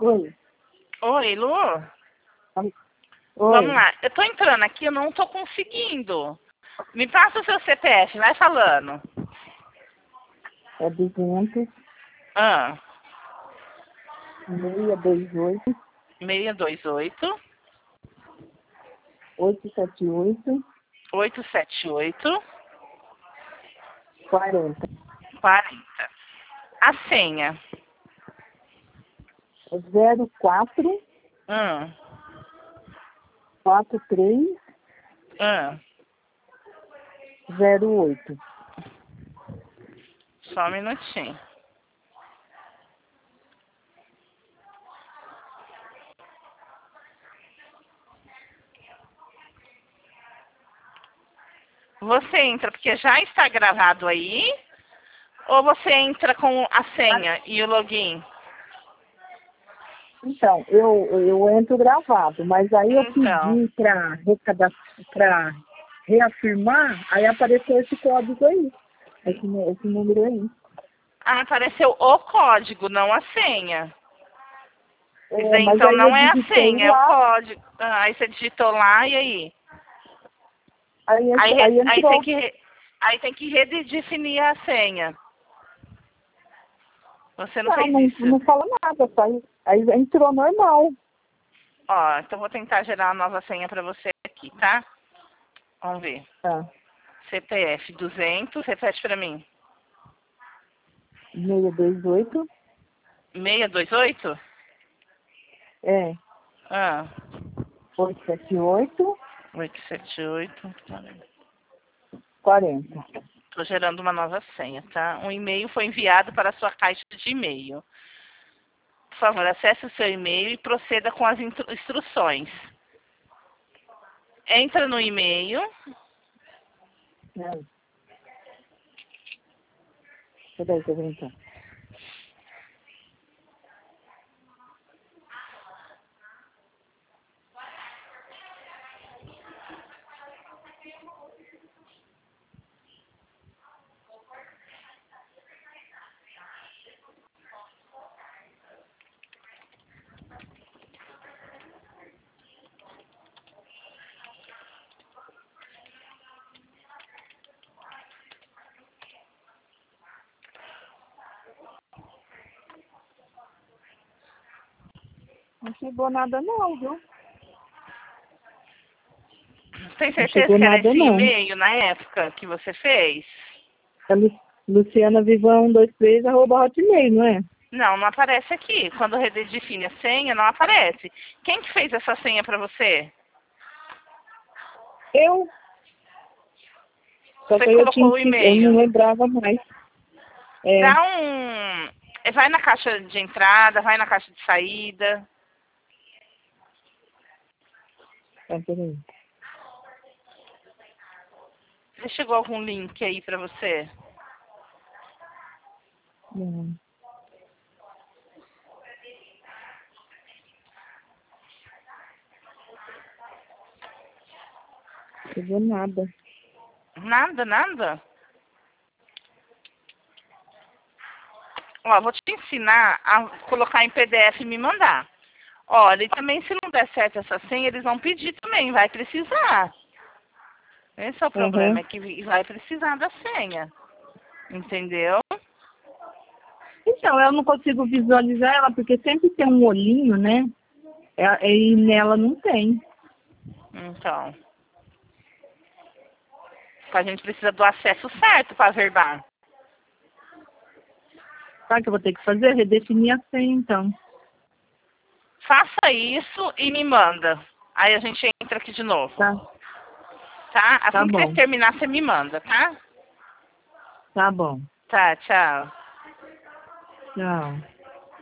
Oi. Oi, Lu? Oi. Vamos lá. Eu tô entrando aqui, eu não tô conseguindo. Me passa o seu CPF, vai falando. É 200 Ah, 628 628 878 878 40. 40. A senha. É 04 Ah, 43 ah. 08. Só um minutinho. Você entra porque já está gravado aí? Ou você entra com a senha e o login? Então, eu entro gravado, mas aí eu Então. pedi para reafirmar, aí apareceu esse código aí, esse número aí. Ah, apareceu o código, não a senha. Isso É, aí, mas então aí eu não é a digitei senha, é o lá, código. Ah, aí você digitou lá e aí? aí Aí entrou. tem que redefinir a senha. Você não Não, fez não, isso. não fala nada, só aí entrou normal. Ó, então vou tentar gerar uma nova senha para você aqui, tá? Vamos ver. Tá. CPF 200, repete para mim. 628, 628? é, Ah, 878, 878. 40. Estou gerando uma nova senha, tá? Um e-mail foi enviado para a sua caixa de e-mail. Por favor, acesse o seu e-mail e proceda com as instruções. Entra no e-mail. É. Peraí, deixa eu ver então. Não chegou nada não, viu? Tem Não certeza chegou que era nada esse não. e-mail na época que você fez? É Luciana Vivan 123 @ Hotmail, não é? Não, não aparece aqui. Quando redefine a senha, não aparece. Quem que fez essa senha para você? Eu, só Você que que eu colocou tinha o que, eu não e-mail. lembrava mais. É, Dá um... Vai na caixa de entrada, vai na caixa de saída. tá, peraí. Se chegou algum link aí para você? Não chegou nada. Nada, nada? Ó, vou te ensinar a colocar em PDF e me mandar. Olha, e também se não der certo essa senha, eles vão pedir também, vai precisar. Esse é o problema, Uhum. é que vai precisar da senha. Entendeu? Então, eu não consigo visualizar ela, porque sempre tem um olhinho, né? E nela não tem. Então, a gente precisa do acesso certo para verbal. Sabe o que eu vou ter que fazer? Redefinir a senha, então. Faça isso e me manda. Aí a gente entra aqui de novo. Tá, Tá? tá Assim que você bom. terminar, você me manda, tá? Tá bom. Tá, tchau. Tchau.